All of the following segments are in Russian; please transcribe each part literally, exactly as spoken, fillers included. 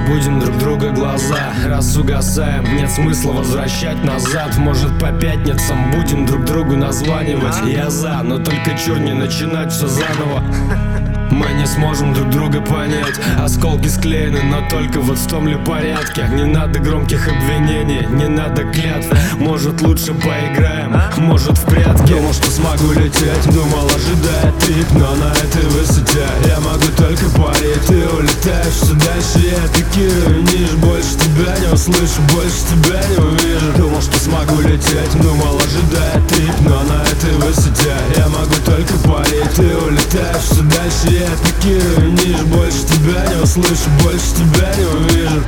будем друг друга глаза. Раз угасаем, нет смысла возвращать назад. Может, по пятницам будем друг другу названивать. Я за, но только чур не начинать все заново. Мы не сможем друг друга понять. Осколки склеены, но только вот в том ли порядке. Не надо громких обвинений, не надо клятв. Может, лучше поиграем, может, в прятки. Думал, что смогу лететь, думал, ожидая трип. Но на этой высоте я могу только парить. Ты улетаешь все дальше, я пикирую ниже. Больше тебя не услышу, больше тебя не увижу. Думал, что смогу лететь, думал, ожидая трип. Но на этой высоте я могу только парить. Ты улетаешь все дальше, я пикирую ниже. Больше тебя не услышу, больше тебя не увижу.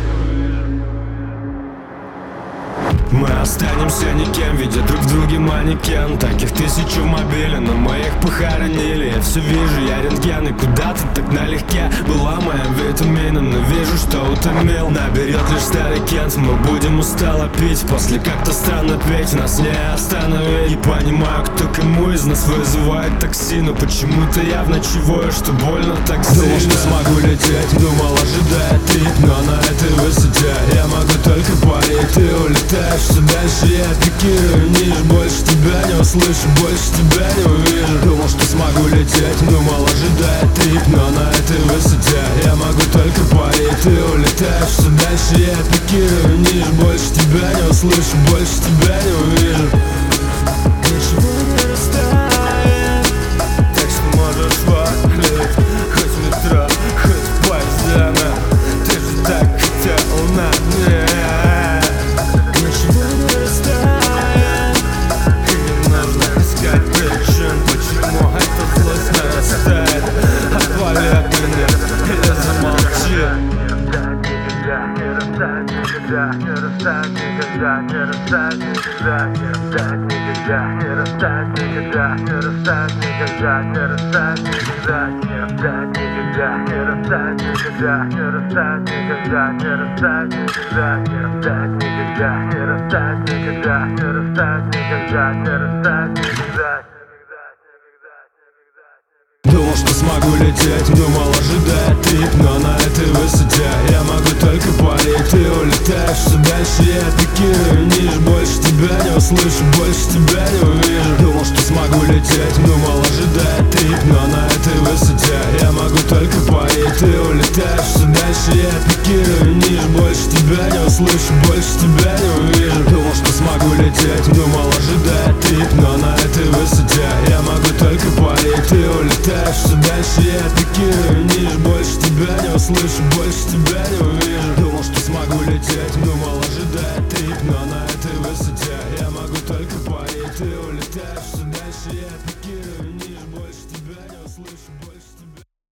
Мы останемся никем, видя друг в друге манекен. Таких тысячу в мобиле, но мы их похоронили. Я все вижу, я рентген, и куда ты так налегке. Была моим витамином, но вижу, что утомил. Наберет лишь старый Кент, мы будем устало пить. После как-то странно петь, нас не остановить. Не понимаю, кто кому из нас вызывает такси. Но почему-то я в ночевое, что больно так сильно. Думал, что смогу лететь, думал, ожидая трип. Но на этой высоте я могу только парить. Ты улетаешь все дальше, я пикирую ниже. Больше тебя не услышу, больше тебя не увижу. Думал, что смогу лететь, думал, ожидая трип. Но на этой высоте я могу только парить. Ты улетаешь все дальше, я пикирую ниже. Больше тебя не услышу, больше тебя не увижу. Ничего не растает, так что можешь валить. Хоть в метро, хоть в поездах. Ты же так хотел на мне. Не расстать никогда, не расстать никогда, не расстать никогда, не расстать никогда, не расстать никогда, не расстать никогда, не расстать никогда, не расстать никогда, не расстать никогда, не расстать никогда, не расстать никогда, не расстать никогда, не расстать никогда, не расстать никогда. Думал, что смогу лететь, думал, ожидая трип. Но на этой высоте я могу только парить. Ты улетаешь все дальше, я пикирую ниже. Больше тебя не услышу, больше тебя не увижу. Думал, что смогу лететь, думал, ожидая трип. Но на этой высоте я могу только парить. Ты улетаешь все дальше, я пикирую ниже. Больше тебя не услышу, больше тебя не увижу. Думал, что смогу лететь, думал, ожидая трип. Но на этой высоте я могу только парить. Ты улетаешь все дальше, я пикирую ниже. Больше тебя не услышу, больше тебя не увижу. Думал, что смогу лететь, думал, ожидая трип. Но на